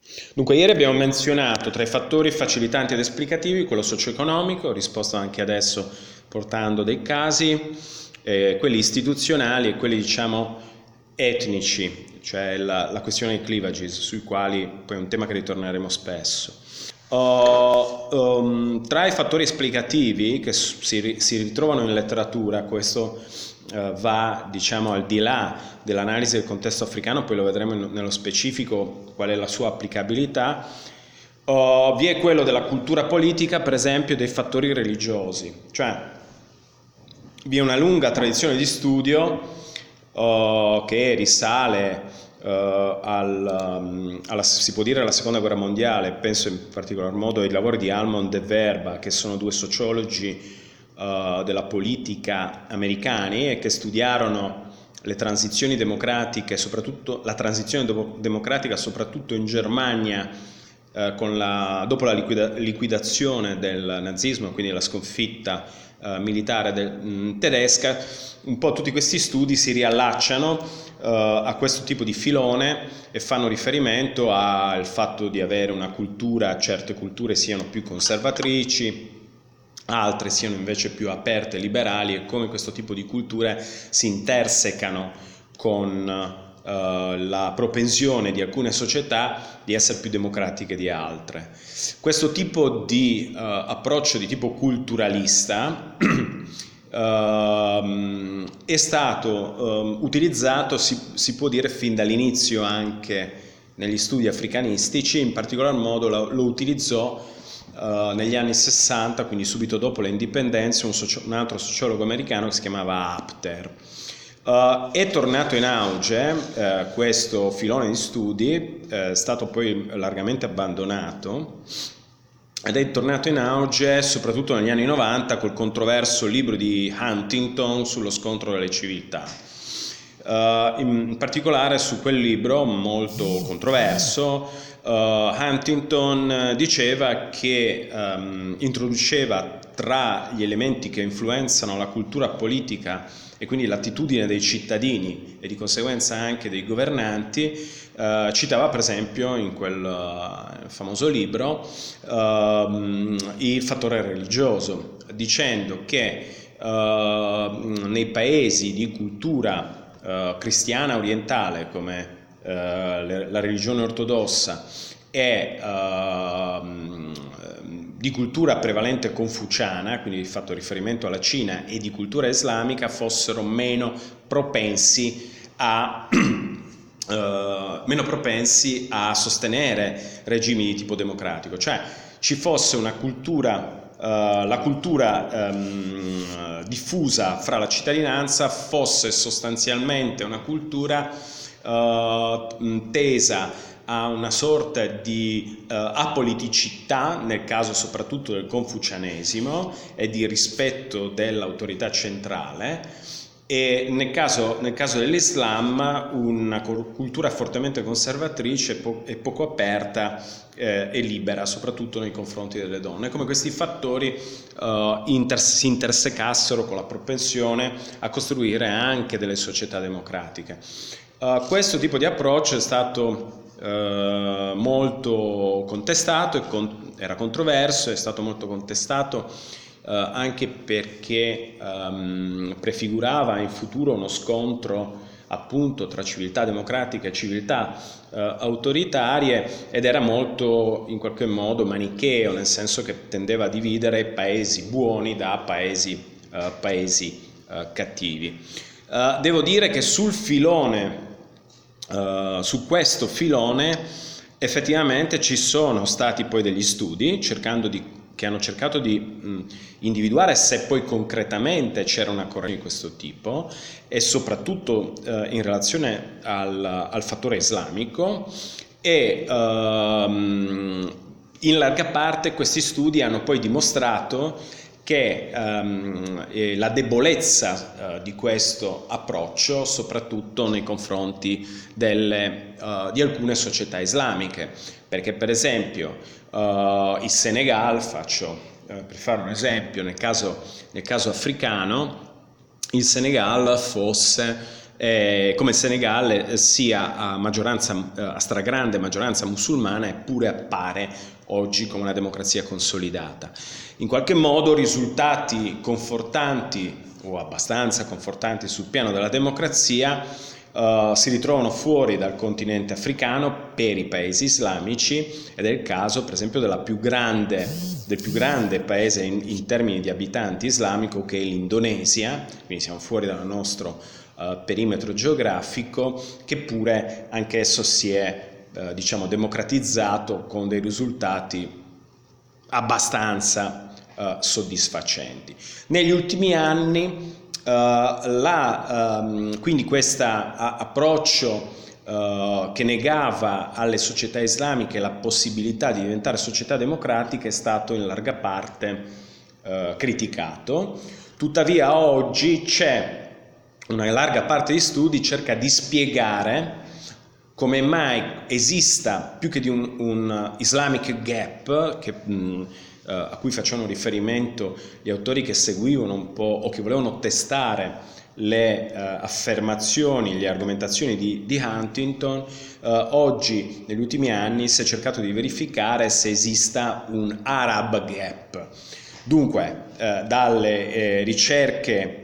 Dunque, ieri abbiamo menzionato tra i fattori facilitanti ed esplicativi quello socio-economico, ho risposto anche adesso portando dei casi, quelli istituzionali e quelli, diciamo, etnici, cioè la questione dei cleavages, sui quali poi è un tema che ritorneremo spesso. Tra i fattori esplicativi che si ritrovano in letteratura, questo va, diciamo, al di là dell'analisi del contesto africano, poi lo vedremo nello specifico qual è la sua applicabilità. Vi è quello della cultura politica, per esempio, dei fattori religiosi, cioè vi è una lunga tradizione di studio che risale si può dire alla seconda guerra mondiale. Penso in particolar modo ai lavori di Almond e Verba, che sono due sociologi della politica americani e che studiarono le transizioni democratiche, soprattutto la transizione democratica soprattutto in Germania dopo la liquidazione del nazismo, quindi la sconfitta militare tedesca. Un po' tutti questi studi si riallacciano a questo tipo di filone e fanno riferimento al fatto di avere una cultura, certe culture siano più conservatrici, altre siano invece più aperte e liberali, e come questo tipo di culture si intersecano con la propensione di alcune società di essere più democratiche di altre. Questo tipo di approccio di tipo culturalista è stato utilizzato, si può dire, fin dall'inizio anche negli studi africanistici. In particolar modo lo utilizzò negli anni 60, quindi subito dopo le indipendenze, un altro sociologo americano che si chiamava Apter. È tornato in auge questo filone di studi, è stato poi largamente abbandonato, ed è tornato in auge soprattutto negli anni 90 col controverso libro di Huntington sullo scontro delle civiltà. In particolare su quel libro molto controverso, Huntington diceva che introduceva tra gli elementi che influenzano la cultura politica e quindi l'attitudine dei cittadini e di conseguenza anche dei governanti, citava per esempio in quel famoso libro il fattore religioso, dicendo che nei paesi di cultura cristiana orientale come la religione ortodossa e di cultura prevalente confuciana, quindi fatto riferimento alla Cina, e di cultura islamica, fossero meno propensi a sostenere regimi di tipo democratico, cioè ci fosse una cultura, la cultura diffusa fra la cittadinanza fosse sostanzialmente una cultura tesa a una sorta di apoliticità, nel caso soprattutto del confucianesimo, e di rispetto dell'autorità centrale, e nel caso dell'Islam una cultura fortemente conservatrice e poco aperta e libera, soprattutto nei confronti delle donne, come questi fattori si intersecassero con la propensione a costruire anche delle società democratiche. Questo tipo di approccio è stato molto contestato, era controverso, è stato molto contestato anche perché prefigurava in futuro uno scontro appunto tra civiltà democratiche e civiltà autoritarie, ed era molto in qualche modo manicheo, nel senso che tendeva a dividere paesi buoni da paesi cattivi. Devo dire che sul questo filone effettivamente ci sono stati poi degli studi che hanno cercato di individuare se poi concretamente c'era una corrente di questo tipo, e soprattutto in relazione al fattore islamico, e in larga parte questi studi hanno poi dimostrato che la debolezza di questo approccio, soprattutto nei confronti di alcune società islamiche, perché per esempio il Senegal, per fare un esempio, nel caso africano, il Senegal fosse come il Senegal sia a stragrande maggioranza musulmana, eppure appare oggi come una democrazia consolidata. In qualche modo risultati confortanti o abbastanza confortanti sul piano della democrazia si ritrovano fuori dal continente africano per i paesi islamici, ed è il caso per esempio del più grande paese in termini di abitanti islamico, che è l'Indonesia. Quindi siamo fuori dal nostro perimetro geografico, che pure anch'esso si è democratizzato con dei risultati abbastanza soddisfacenti. Negli ultimi anni quindi questo approccio che negava alle società islamiche la possibilità di diventare società democratiche è stato in larga parte criticato. Tuttavia oggi c'è una larga parte di studi cerca di spiegare come mai esista più che di un Islamic gap a cui facevano riferimento gli autori che seguivano un po' o che volevano testare le affermazioni, le argomentazioni di Huntington. Oggi, negli ultimi anni, si è cercato di verificare se esista un Arab gap. Dunque, dalle ricerche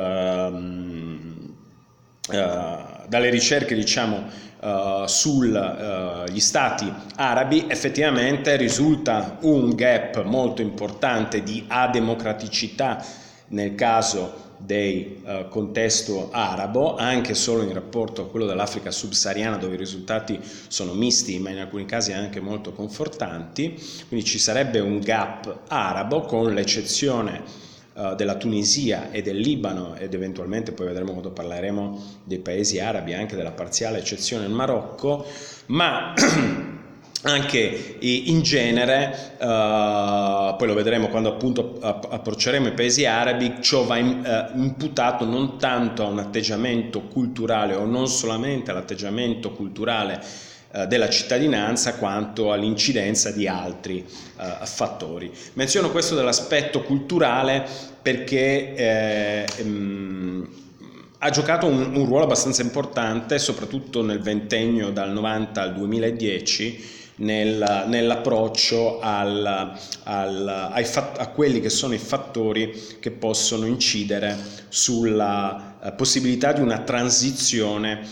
sugli stati arabi effettivamente risulta un gap molto importante di ademocraticità nel caso del contesto arabo, anche solo in rapporto a quello dell'Africa subsahariana, dove i risultati sono misti ma in alcuni casi anche molto confortanti. Quindi ci sarebbe un gap arabo, con l'eccezione della Tunisia e del Libano, ed eventualmente poi vedremo quando parleremo dei paesi arabi anche della parziale eccezione del Marocco, ma anche in genere, poi lo vedremo quando appunto approcceremo i paesi arabi, ciò va imputato non tanto a un atteggiamento culturale o non solamente all'atteggiamento culturale della cittadinanza, quanto all'incidenza di altri fattori. Menziono questo dell'aspetto culturale perché ha giocato un ruolo abbastanza importante, soprattutto nel ventennio dal 90 al 2010, nell'approccio a quelli che sono i fattori che possono incidere sulla possibilità di una transizione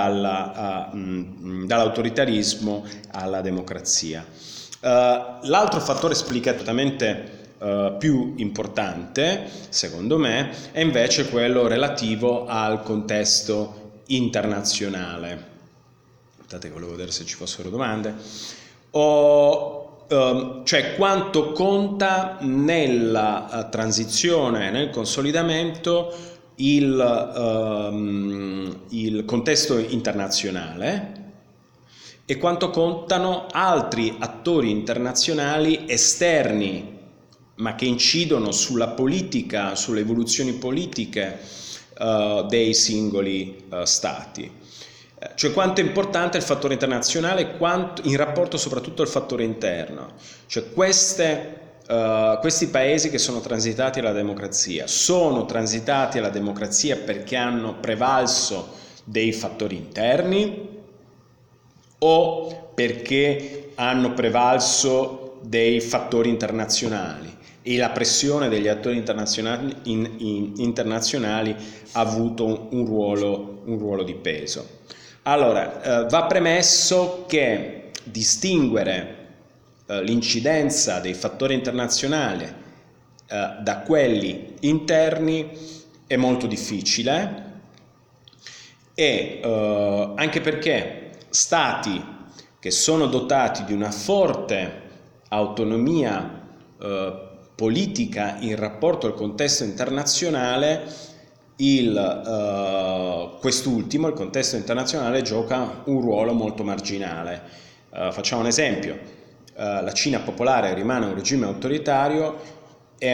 dall'autoritarismo alla democrazia. L'altro fattore esplicatamente più importante, secondo me, è invece quello relativo al contesto internazionale. Aspettate che volevo vedere se ci fossero domande. Cioè quanto conta nella transizione, nel consolidamento il contesto internazionale, e quanto contano altri attori internazionali esterni ma che incidono sulla politica, sulle evoluzioni politiche dei singoli stati. Cioè quanto è importante il fattore internazionale in rapporto soprattutto al fattore interno. Cioè questi paesi che sono transitati alla democrazia sono transitati alla democrazia perché hanno prevalso dei fattori interni o perché hanno prevalso dei fattori internazionali e la pressione degli attori internazionali ha avuto un ruolo di peso. Allora, va premesso che distinguere l'incidenza dei fattori internazionali da quelli interni è molto difficile, e anche perché stati che sono dotati di una forte autonomia politica in rapporto al contesto internazionale, quest'ultimo, il contesto internazionale, gioca un ruolo molto marginale. Facciamo un esempio: la Cina popolare rimane un regime autoritario, è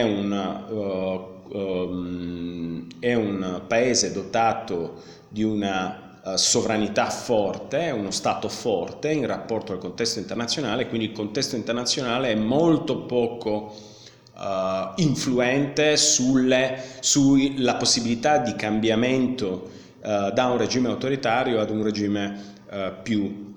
un paese dotato di una sovranità forte, uno Stato forte in rapporto al contesto internazionale, quindi il contesto internazionale è molto poco influente sulla possibilità di cambiamento da un regime autoritario ad un regime più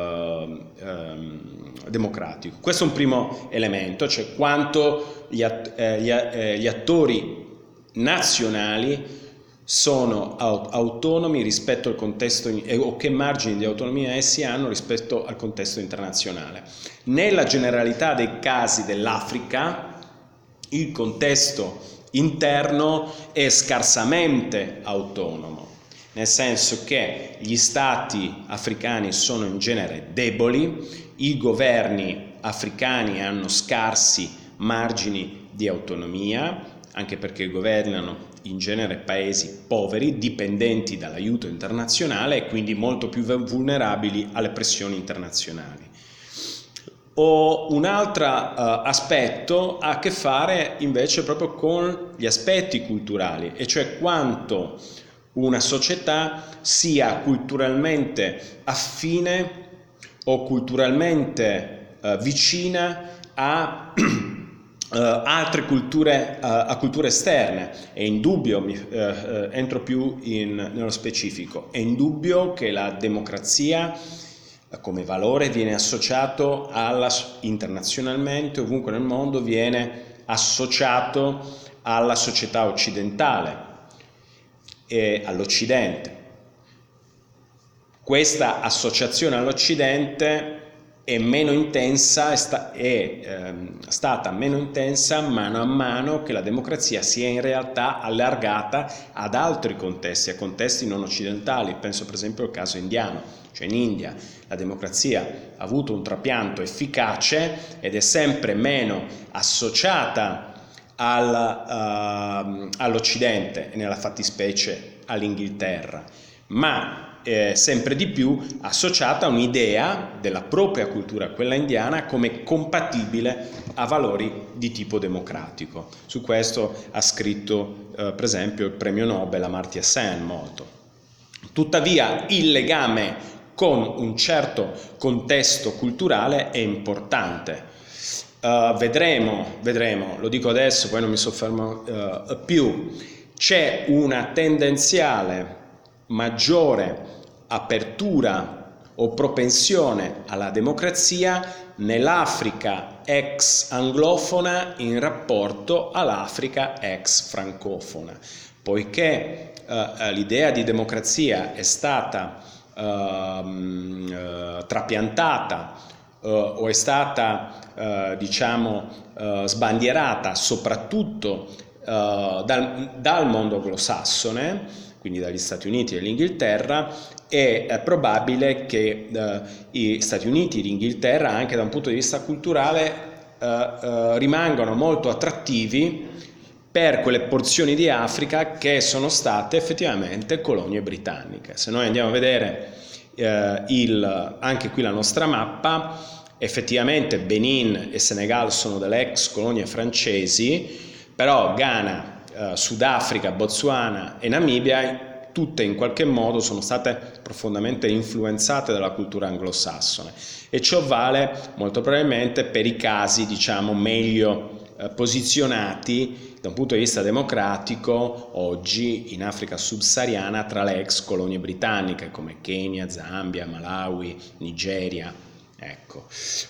democratico. Questo è un primo elemento, cioè quanto gli attori nazionali sono autonomi rispetto al contesto, o che margini di autonomia essi hanno rispetto al contesto internazionale. Nella generalità dei casi dell'Africa, il contesto interno è scarsamente autonomo, nel senso che gli stati africani sono in genere deboli, i governi africani hanno scarsi margini di autonomia, anche perché governano in genere paesi poveri, dipendenti dall'aiuto internazionale e quindi molto più vulnerabili alle pressioni internazionali. Un altro aspetto ha a che fare invece proprio con gli aspetti culturali, e cioè quanto una società sia culturalmente affine o culturalmente vicina a altre culture, a culture esterne. È indubbio, entro più nello specifico, è indubbio che la democrazia come valore viene associato internazionalmente, ovunque nel mondo, viene associato alla società occidentale e all'Occidente. Questa associazione all'Occidente è meno intensa, è stata meno intensa mano a mano che la democrazia si è in realtà allargata ad altri contesti, a contesti non occidentali. Penso per esempio al caso indiano, cioè in India la democrazia ha avuto un trapianto efficace ed è sempre meno associata all'Occidente e nella fattispecie all'Inghilterra, ma sempre di più associata a un'idea della propria cultura, quella indiana, come compatibile a valori di tipo democratico. Su questo ha scritto per esempio il premio Nobel Amartya Sen molto. Tuttavia il legame con un certo contesto culturale è importante. Vedremo, lo dico adesso, poi non mi soffermo più, c'è una tendenziale maggiore apertura o propensione alla democrazia nell'Africa ex anglofona in rapporto all'Africa ex francofona, poiché l'idea di democrazia è stata trapiantata o è stata sbandierata soprattutto dal mondo anglosassone, quindi dagli Stati Uniti e l'Inghilterra, è probabile che gli Stati Uniti e l'Inghilterra, anche da un punto di vista culturale, rimangano molto attrattivi per quelle porzioni di Africa che sono state effettivamente colonie britanniche. Se noi andiamo a vedere anche qui la nostra mappa, effettivamente Benin e Senegal sono delle ex colonie francesi, però Ghana, Sudafrica, Botswana e Namibia tutte in qualche modo sono state profondamente influenzate dalla cultura anglosassone, e ciò vale molto probabilmente per i casi meglio posizionati da un punto di vista democratico oggi in Africa subsahariana tra le ex colonie britanniche come Kenya, Zambia, Malawi, Nigeria. Ecco.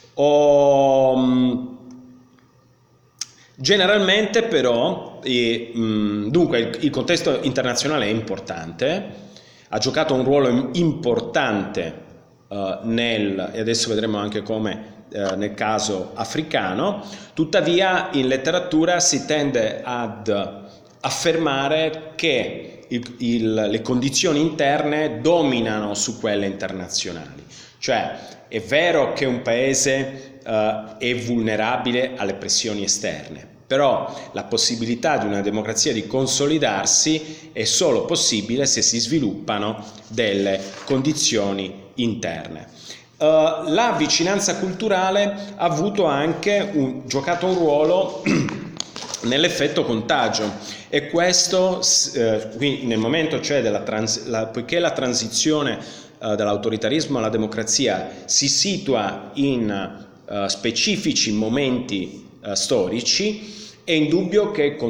Generalmente però, dunque il contesto internazionale è importante, ha giocato un ruolo importante e adesso vedremo anche come nel caso africano. Tuttavia in letteratura si tende ad affermare che le condizioni interne dominano su quelle internazionali, cioè è vero che un paese è vulnerabile alle pressioni esterne, però la possibilità di una democrazia di consolidarsi è solo possibile se si sviluppano delle condizioni interne. La vicinanza culturale ha avuto anche giocato un ruolo nell'effetto contagio, e questo qui nel momento, cioè poiché la transizione dall'autoritarismo alla democrazia si situa in specifici momenti storici, è indubbio che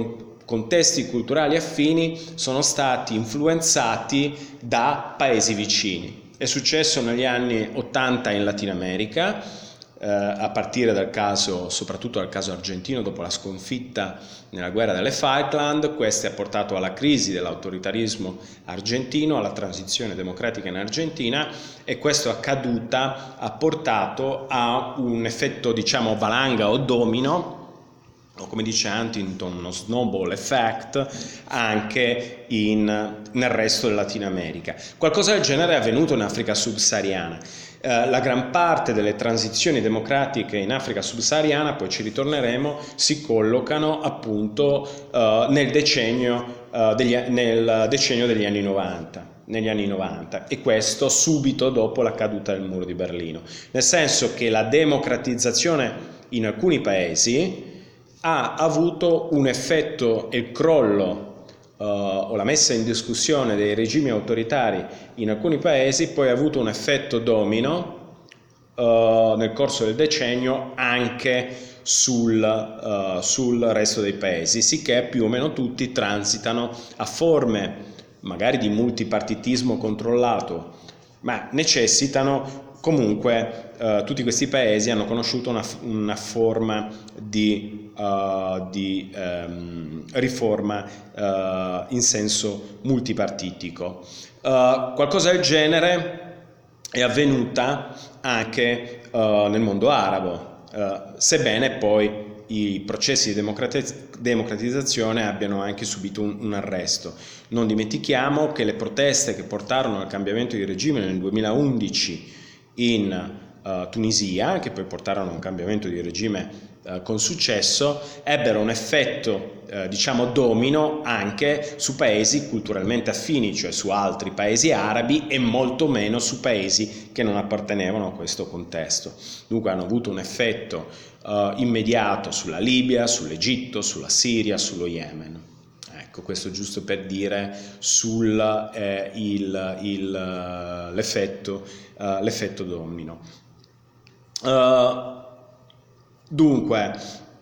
contesti culturali affini sono stati influenzati da paesi vicini. È successo negli anni 80 in Latino America, a partire soprattutto dal caso argentino dopo la sconfitta nella guerra delle Falkland. Questo ha portato alla crisi dell'autoritarismo argentino, alla transizione democratica in Argentina, e questo accaduta ha portato a un effetto, diciamo, valanga o domino, o come dice Huntington, uno snowball effect, anche nel resto del Latino America. Qualcosa del genere è avvenuto in Africa subsahariana. La gran parte delle transizioni democratiche in Africa subsahariana, poi ci ritorneremo, si collocano appunto nel decennio degli anni 90. Negli anni 90, e questo subito dopo la caduta del muro di Berlino, nel senso che la democratizzazione in alcuni paesi ha avuto un effetto, il crollo o la messa in discussione dei regimi autoritari in alcuni paesi poi ha avuto un effetto domino nel corso del decennio anche sul resto dei paesi, sicché più o meno tutti transitano a forme magari di multipartitismo controllato, ma necessitano comunque, tutti questi paesi hanno conosciuto una forma di riforma in senso multipartitico. Qualcosa del genere è avvenuta anche nel mondo arabo, sebbene poi i processi di democratizzazione abbiano anche subito un arresto. Non dimentichiamo che le proteste che portarono al cambiamento di regime nel 2011 in Tunisia, che poi portarono a un cambiamento di regime con successo, ebbero un effetto diciamo domino anche su paesi culturalmente affini, cioè su altri paesi arabi, e molto meno su paesi che non appartenevano a questo contesto. Dunque hanno avuto un effetto immediato sulla Libia, sull'Egitto, sulla Siria, sullo Yemen. Ecco, questo giusto per dire l'effetto domino. Dunque,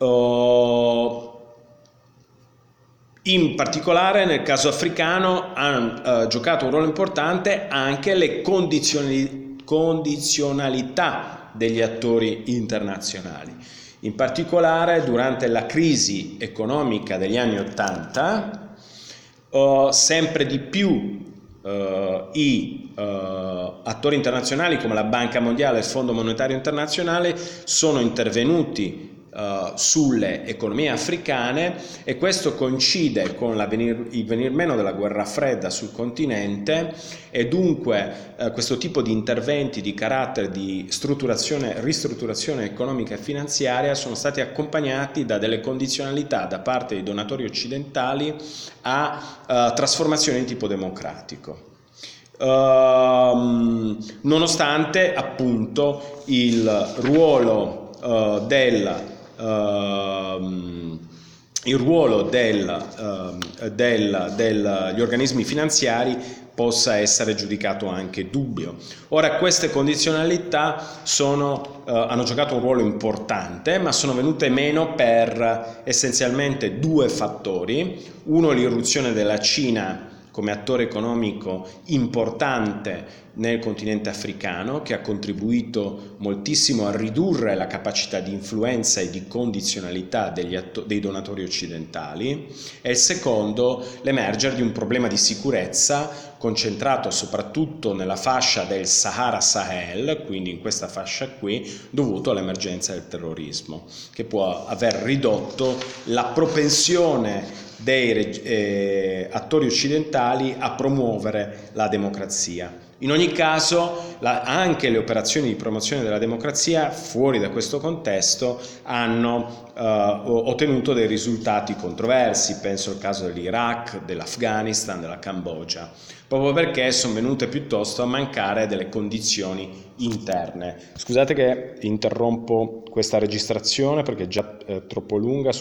in particolare nel caso africano hanno giocato un ruolo importante anche le condizionalità degli attori internazionali. In particolare durante la crisi economica degli anni '80, sempre di più i attori internazionali come la Banca Mondiale e il Fondo Monetario Internazionale sono intervenuti sulle economie africane, e questo coincide con il venir meno della guerra fredda sul continente, e dunque questo tipo di interventi di carattere di ristrutturazione economica e finanziaria sono stati accompagnati da delle condizionalità da parte dei donatori occidentali a trasformazione di tipo democratico. Nonostante appunto il ruolo degli organismi finanziari possa essere giudicato anche dubbio. Ora, queste condizionalità hanno giocato un ruolo importante, ma sono venute meno per essenzialmente due fattori. Uno, l'irruzione della Cina come attore economico importante nel continente africano, che ha contribuito moltissimo a ridurre la capacità di influenza e di condizionalità dei donatori occidentali, e il secondo, l'emergere di un problema di sicurezza concentrato soprattutto nella fascia del Sahara-Sahel, quindi in questa fascia qui, dovuto all'emergenza del terrorismo, che può aver ridotto la propensione dei attori occidentali a promuovere la democrazia. In ogni caso, anche le operazioni di promozione della democrazia fuori da questo contesto hanno ottenuto dei risultati controversi. Penso al caso dell'Iraq, dell'Afghanistan, della Cambogia, proprio perché sono venute piuttosto a mancare delle condizioni interne. Scusate che interrompo questa registrazione perché è già troppo lunga.